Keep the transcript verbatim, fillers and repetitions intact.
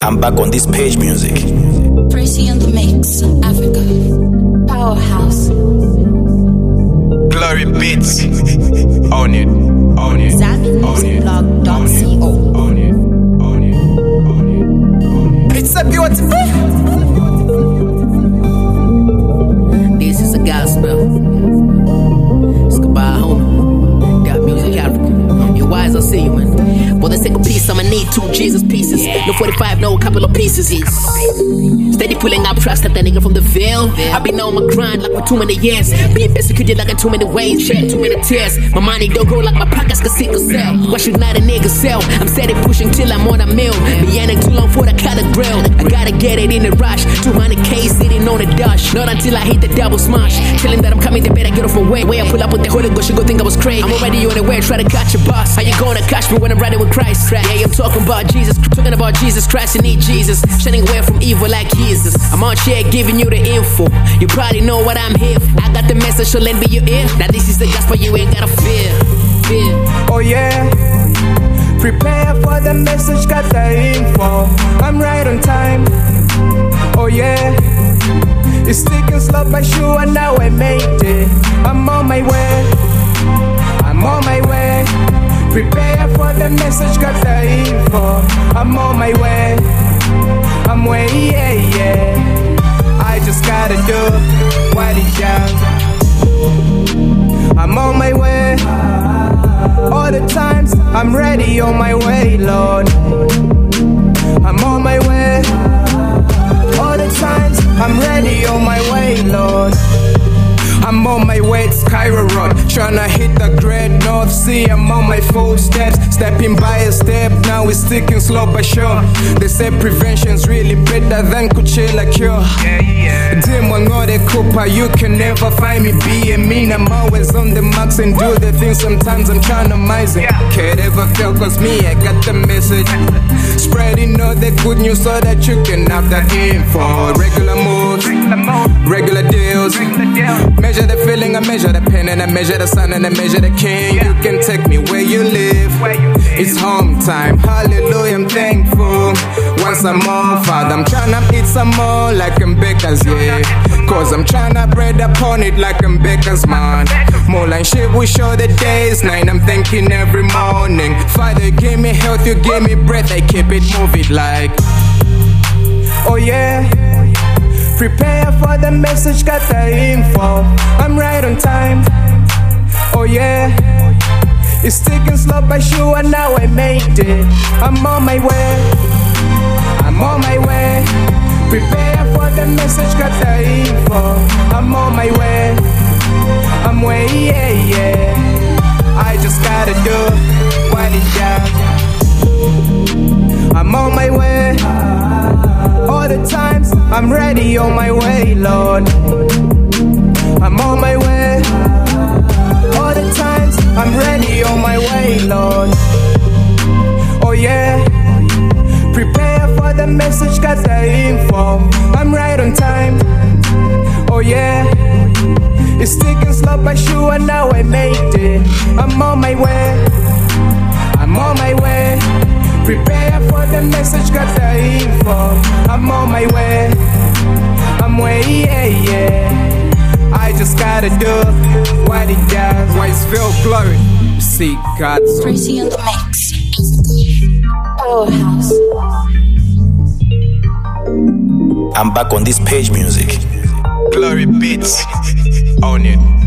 I'm back on this page music. Tracy on the mix, Africa, Powerhouse. Glory Beats. Own it, own it, own it, Blog dot co. own it, own it, own it, own it. It's a beautiful. This is a gospel. It's goodbye, homie. Got music Africa. Your wise, I see you, man. For the sake of peace, I'ma need two Jesus pieces. No forty-five, no couple of pieces. Steady pulling up trust like that nigga from the Ville. I been on my grind like for too many years. Being persecuted like in too many ways. Shed too many tears. My money don't grow like my pockets can sickle cell. Why should not a nigga sell? I'm steady pushing till I'm on a mill. Been too long for the color grill. I gotta get it in a rush. two hundred K sitting on the dash. Not until I hit the double smash. Telling that I'm coming, they better get off my way. Way I pull up with the Holy Ghost, you go think I was crazy. I'm already on the way, try to catch a bus. How you gonna catch me when I'm riding with Christ? Yeah, I'm talking about Jesus, talking about Jesus Christ. You need Jesus, shining away from evil like Jesus. I'm out here giving you the info. You probably know what I'm here for. I got the message, so lend me your ear. Now this is the gospel, you ain't gotta fear. fear. Oh yeah, prepare for the message, got the info. I'm right on time. Oh yeah, it's sticking slow but sure, now I made it. I'm on my way, I'm on my way. Prepare for the message, got the info. I'm on my way, I'm way, yeah, yeah. I just gotta do what he does. I'm on my way. All the times I'm ready, on my way, Lord. I'm on my way. All the times I'm ready, on my way, Lord. I'm on my way, it's Cairo Road. Tryna hit the great North Sea. I'm on my footsteps, stepping by a step. Now it's sticking slow but sure. They say prevention's really better than Coachella cure. Yeah, yeah. Demon or the Cooper, you can never find me being mean. I'm always on the marks and do the things. Sometimes I'm trying to mize it. Can't ever fail cause me, I got the message. Spreading all the good news so that you can have that info. Regular moves, regular deals. Measure the feeling, I measure the pain, and I measure the sun, and I measure the king. You can take me where you live. It's home time, hallelujah, I'm thankful. Once I'm more, Father, I'm tryna eat some more like I'm Becker's, yeah. Cause I'm tryna bread upon it like I'm Becker's, man. More like shit, we show the days, nine, I'm thinking every morning. Father, give me health, you give me breath, I keep it moving like. Oh yeah, prepare for the message, got the info. I'm right on time. Oh yeah, it's sticking slow but sure, now I made it. I'm on my way, I'm on my way. Prepare for the message, got the info. I'm on my way, I'm way, yeah, yeah. I just gotta do what it does. I'm on my way. All the times I'm ready, on my way, Lord. I'm on my way. All the times I'm ready, on my way, Lord. Oh yeah, prepare for the message, got the info. I'm right on time. Oh yeah, it's sticking slow but sure, now I made it. I'm on my way, I'm on my way. Prepare for the message, got the info. I'm on my way, I'm way, yeah, yeah. I just gotta do what he does. Whitesville glory, see God's. Tracy on the mix, Powerhouse. I'm back on this page music. Glory Beats. Own it.